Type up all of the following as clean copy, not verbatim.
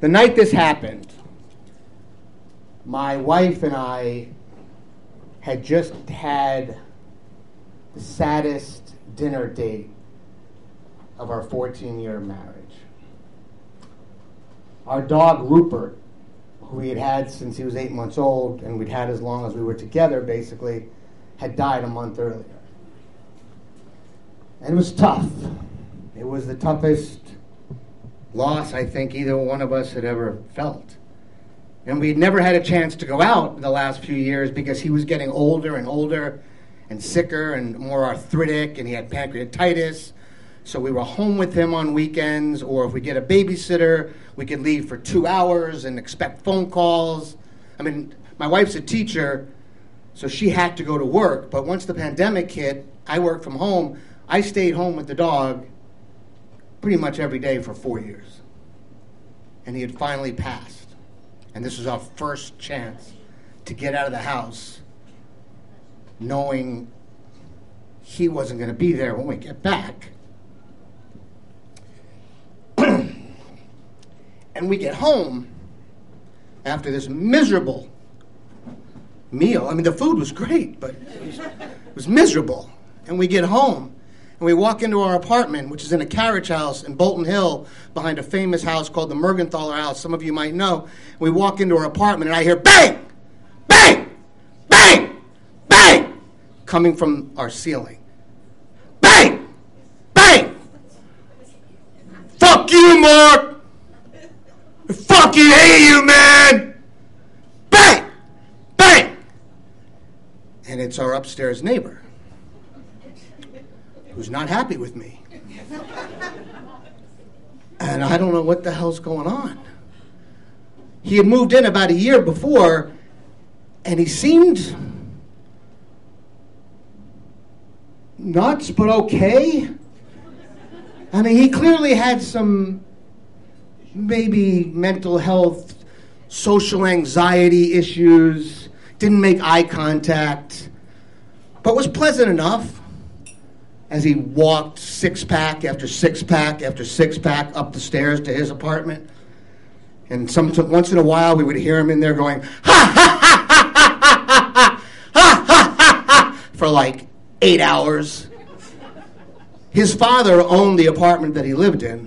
The night this happened, my wife and I had just had the saddest dinner date of our 14-year marriage. Our dog, Rupert, who we had had since he was 8 months old, and we'd had as long as we were together, basically, had died a month earlier. And it was tough. It was the toughest loss I think either one of us had ever felt. And we'd never had a chance to go out the last few years because he was getting older and older and sicker and more arthritic, and he had pancreatitis. So we were home with him on weekends, or if we get a babysitter, we could leave for 2 hours and expect phone calls. I mean, my wife's a teacher, so she had to go to work. But once the pandemic hit, I worked from home. I stayed home with the dog pretty much every day for 4 years. And he had finally passed. And this was our first chance to get out of the house knowing he wasn't going to be there when we get back. And we get home after this miserable meal. I mean, the food was great, but it was miserable. And we get home, and we walk into our apartment, which is in a carriage house in Bolton Hill, behind a famous house called the Mergenthaler House. Some of you might know. We walk into our apartment, and I hear bang, bang, bang, bang, coming from our ceiling. Bang, bang. Fuck you, Mark. I fucking hate you, man. Bang, bang. And it's our upstairs neighbor, who's not happy with me. And I don't know what the hell's going on. He had moved in about a year before, and he seemed nuts, but okay. I mean, he clearly had some maybe mental health, social anxiety issues, didn't make eye contact, but was pleasant enough as he walked six-pack after six-pack after six-pack up the stairs to his apartment. And once in a while, we would hear him in there going, ha, ha, ha, ha, ha, ha, ha, ha, ha, ha, for like 8 hours. His father owned the apartment that he lived in.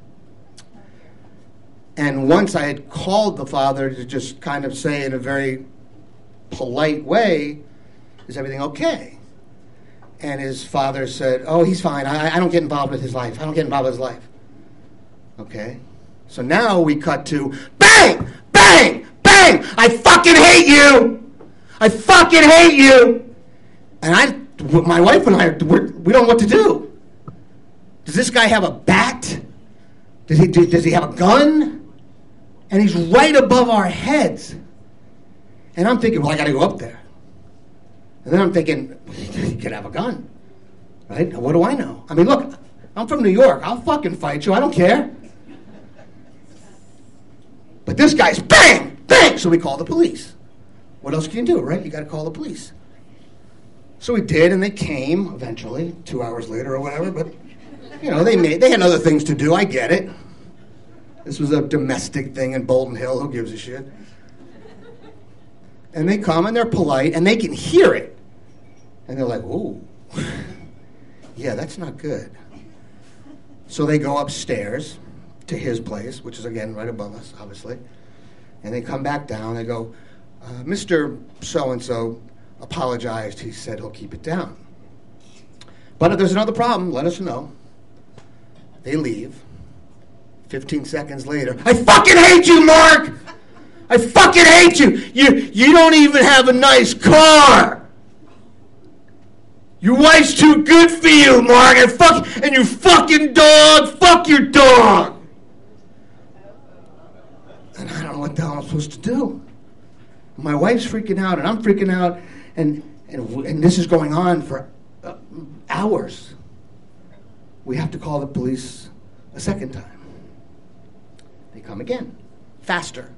And once I had called the father to just kind of say in a very polite way, is everything okay? And his father said, oh, he's fine. I don't get involved with his life. I don't get involved with his life. Okay. So now we cut to bang, bang, bang. I fucking hate you. I fucking hate you. And my wife and I, we don't know what to do. Does this guy have a bat? Does he have a gun? And he's right above our heads. And I'm thinking, well, I got to go up there. And then I'm thinking, he could have a gun, right? What do I know? I mean, look, I'm from New York. I'll fucking fight you. I don't care. But this guy's bang, bang. So we call the police. What else can you do, right? You got to call the police. So we did, and they came eventually, 2 hours later or whatever. But you know, they had other things to do. I get it. This was a domestic thing in Bolton Hill. Who gives a shit? And they come, and they're polite, and they can hear it. And they're like, ooh, yeah, that's not good. So they go upstairs to his place, which is, again, right above us, obviously. And they come back down. They go, Mr. So-and-so apologized. He said he'll keep it down. But if there's another problem, let us know. They leave. 15 seconds later, I fucking hate you, Mark! I fucking hate you! You don't even have a nice car! Your wife's too good for you, Mark! And your fucking dog! Fuck your dog! And I don't know what the hell I'm supposed to do. My wife's freaking out, and I'm freaking out, and this is going on for hours. We have to call the police a second time. They come again, faster.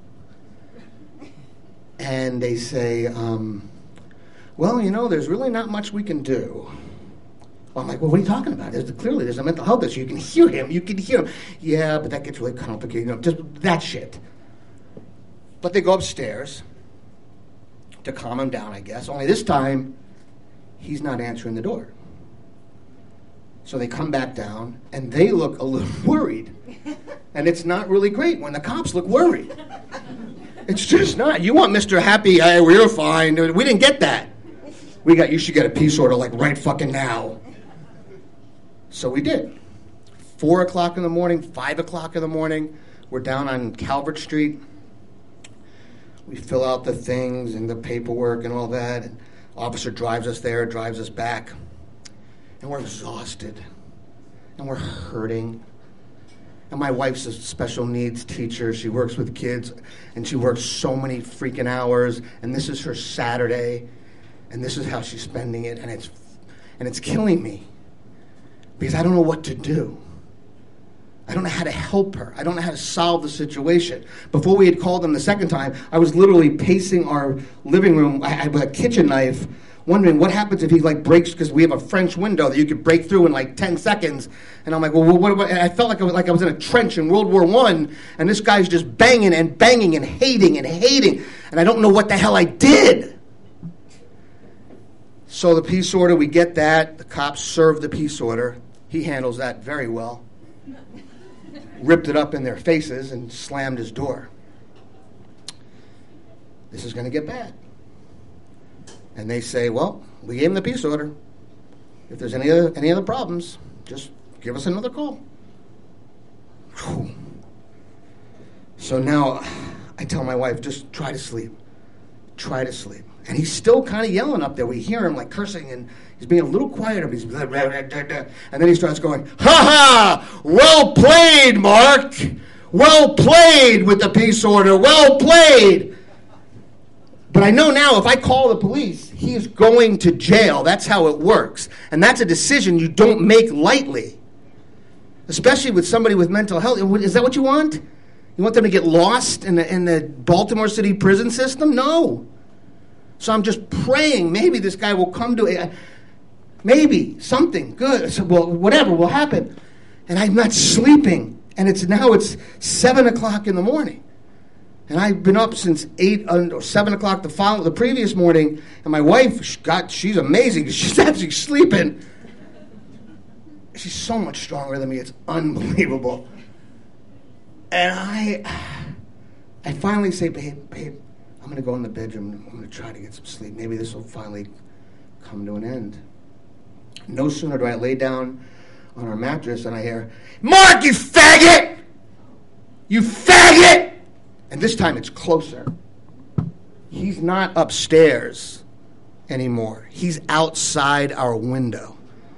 And they say, well, you know, there's really not much we can do. I'm like, well, what are you talking about? Clearly, there's a mental health issue. You can hear him. You can hear him. Yeah, but that gets really complicated. Just that shit. But they go upstairs to calm him down, I guess. Only this time, he's not answering the door. So they come back down, and they look a little worried. And it's not really great when the cops look worried. It's just not. You want Mr. Happy, hey, we're fine. We didn't get that. You should get a peace order like right fucking now. So we did. 4 o'clock in the morning, 5 o'clock in the morning, we're down on Calvert Street. We fill out the things and the paperwork and all that. And officer drives us there, drives us back. And we're exhausted. And we're hurting. And my wife's a special needs teacher. She works with kids. And she works so many freaking hours. And this is her Saturday. And this is how she's spending it. And it's killing me. Because I don't know what to do. I don't know how to help her. I don't know how to solve the situation. Before we had called them the second time, I was literally pacing our living room with a kitchen knife, wondering what happens if he breaks, because we have a French window that you could break through in 10 seconds. And I'm like, well, what about? I felt like I was in a trench in World War I, and this guy's just banging and banging and hating, and I don't know what the hell I did. So the peace order, we get that. The cops serve the peace order. He handles that very well. Ripped it up in their faces and slammed his door. This is going to get bad. And they say, well, we gave him the peace order. If there's any other problems, just give us another call. Whew. So now I tell my wife, just try to sleep. Try to sleep. And he's still kind of yelling up there. We hear him cursing, and he's being a little quieter. But he's blah, blah, blah, blah, blah. And then he starts going, ha ha! Well played, Mark! Well played with the peace order. Well played! But I know now if I call the police, he is going to jail. That's how it works. And that's a decision you don't make lightly. Especially with somebody with mental health. Is that what you want? You want them to get lost in the Baltimore City prison system? No. So I'm just praying maybe this guy will come to it. Maybe something good. So, well, whatever will happen. And I'm not sleeping. And it's 7 o'clock in the morning. And I've been up since 8 or 7 o'clock the previous morning. And my wife, she's amazing. She's actually sleeping. She's so much stronger than me. It's unbelievable. And I finally say, babe, I'm going to go in the bedroom. I'm going to try to get some sleep. Maybe this will finally come to an end. No sooner do I lay down on our mattress and I hear, Mark, you faggot! You faggot! And this time it's closer. He's not upstairs anymore. He's outside our window.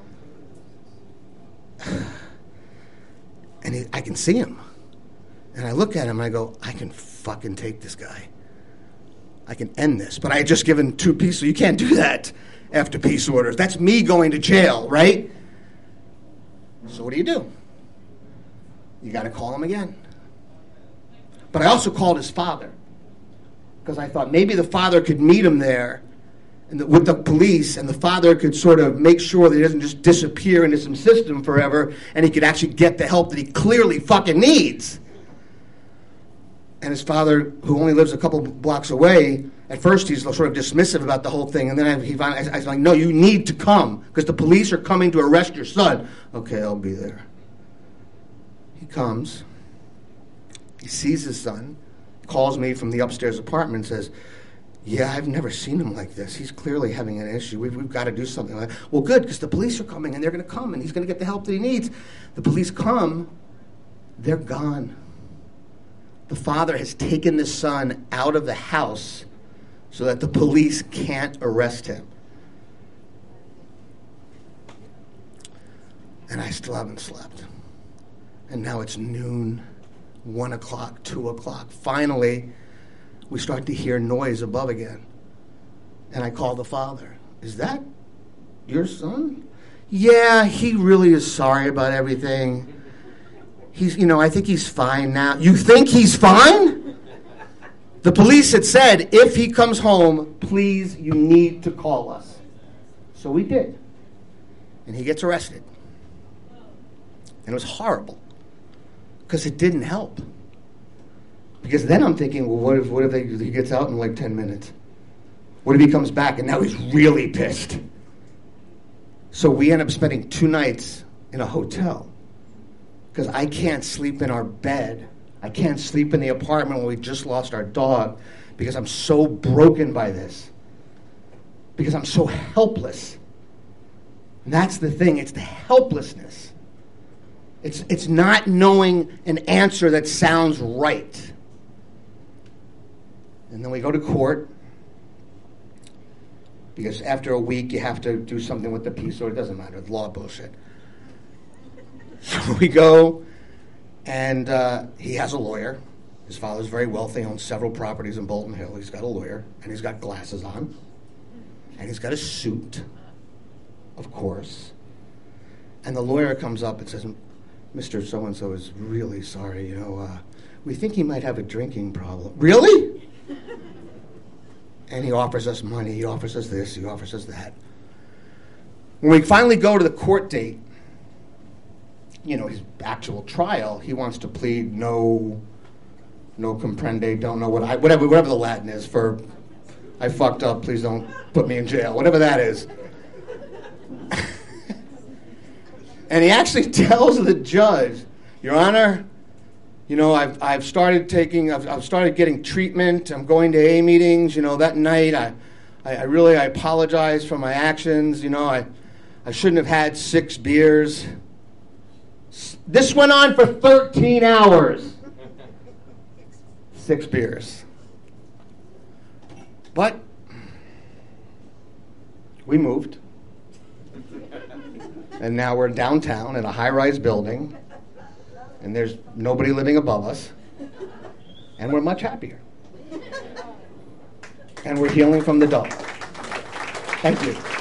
And I can see him. And I look at him and I go, I can fucking take this guy. I can end this. But I had just given 2 peace, so you can't do that after peace orders. That's me going to jail, right? So what do? You got to call him again. But I also called his father. Because I thought maybe the father could meet him there with the police, and the father could sort of make sure that he doesn't just disappear into some system forever, and he could actually get the help that he clearly fucking needs. And his father, who only lives a couple blocks away, at first he's sort of dismissive about the whole thing. And then I was like, no, you need to come because the police are coming to arrest your son. Okay, I'll be there. He comes. He sees his son, calls me from the upstairs apartment and says, yeah, I've never seen him like this. He's clearly having an issue. We've got to do something like that. Well, good, because the police are coming and they're going to come and he's going to get the help that he needs. The police come. They're gone. The father has taken the son out of the house so that the police can't arrest him. And I still haven't slept. And now it's noon, 1 o'clock, 2 o'clock. Finally, we start to hear noise above again. And I call the father. Is that your son? Yeah, he really is sorry about everything. I think he's fine now. You think he's fine? The police had said, if he comes home, please, you need to call us. So we did. And he gets arrested. And it was horrible. Because it didn't help. Because then I'm thinking, well, what if he gets out in like 10 minutes? What if he comes back and now he's really pissed? So we end up spending 2 nights in a hotel. Because I can't sleep in our bed. I can't sleep in the apartment when we just lost our dog. Because I'm so broken by this. Because I'm so helpless. And that's the thing. It's the helplessness. It's not knowing an answer that sounds right. And then we go to court. Because after a week, you have to do something with the peace order. It doesn't matter. The law bullshit. So we go, and he has a lawyer. His father's very wealthy, owns several properties in Bolton Hill. He's got a lawyer, and he's got glasses on. And he's got a suit, of course. And the lawyer comes up and says, Mr. So-and-so is really sorry. We think he might have a drinking problem. Really? And he offers us money. He offers us this. He offers us that. When we finally go to the court date, his actual trial, he wants to plead no comprende, don't know whatever the Latin is for I fucked up, please don't put me in jail, whatever that is. And he actually tells the judge, Your Honor, I've started getting treatment. I'm going to AA meetings. That night I really apologize for my actions. I shouldn't have had 6 beers. This went on for 13 hours. 6 beers. But we moved. And now we're downtown in a high-rise building. And there's nobody living above us. And we're much happier. And we're healing from the dog. Thank you.